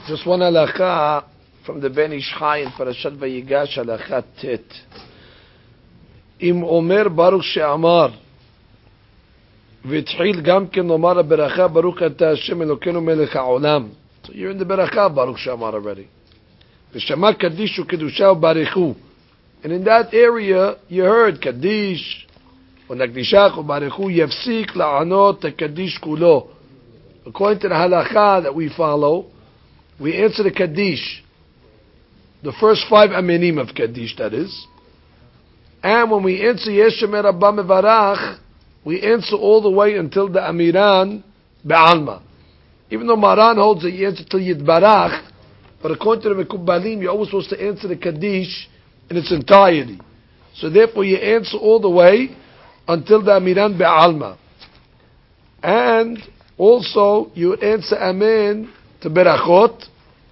Just one halakha from the Ben Ish Chai in Parashat Vayigash, halakha tet. Im Omer Baruch she'amar v'tchil gam ken nomar beracha Baruch ata Hashem Elokeinu melech ha'olam. So you're in the beracha Baruch she'amar already. V'shama kaddish u'kedusha u'barechu. And in that area you heard kaddish u'nakdishach u'barechu yafsik la'anot kaddish kulo. According to the halakha that we follow, we answer the Kaddish, the first 5 amenim of Kaddish, that is. And when we answer Yesh Shemer Abba Mevarach, we answer all the way until the Amiran Be'alma. Even though Maran holds that you answer till Yidbarach, but according to the Mekubbalim, you're always supposed to answer the Kaddish in its entirety. So therefore you answer all the way until the Amiran Be'alma. And also you answer Amen to Berachot.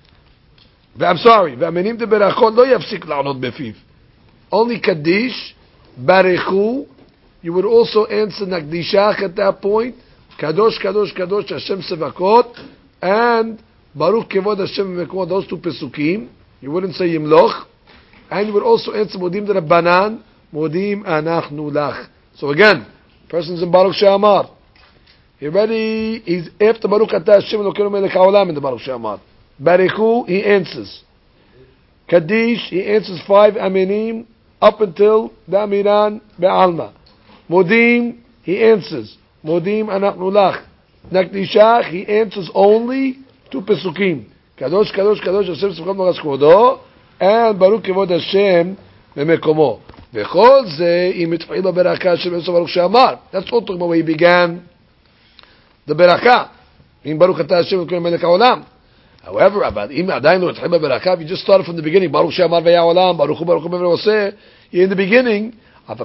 I'm sorry, V'amenim de Berachot lo yafsik la'anot befiv. Only Kaddish, Barechu. You would also answer Nakdishach at that point. Kadosh, Kadosh, Kadosh, Hashem Sevakot, and Baruch Kevod Hashem Mekot. Those 2 pesukim. You wouldn't say Yimloch, and you would also answer Modim de Rabbanan, Modim Anachnu Lach. So again, person's in Baruch She'amar. He ready? He's after Baruch Ata Hashem Elokeinu Melech Haolam in the Baruch She'amar. Barechu, he answers. Kaddish, he answers 5 amenim up until the Amiran Be'alma. Modim, he answers. Modim Anachnu Lach. Nakdishach, he answers only 2 pesukim. Kadosh, Kadosh, Kadosh, Hashem Sivchot Moras Kvodo, and Baruch Kevod Hashem Memekomo. V'chol ze, im itfa'il b'berachah Hashem Elokeinu Baruch She'amar. That's all talking about where he began the Berachah. In Baruch Ata Hashem Elokeinu Melech Haolam. However, if you just started from the beginning, Baruch She'amar V'Ya'olam, Baruch Hu Baruch Hu V'Oseh, you're in the beginning, there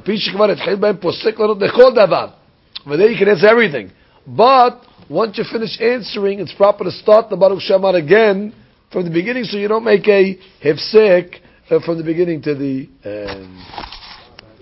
you can answer everything. But once you finish answering, it's proper to start the Baruch She'amar again from the beginning, so you don't make a hefsek from the beginning to the end.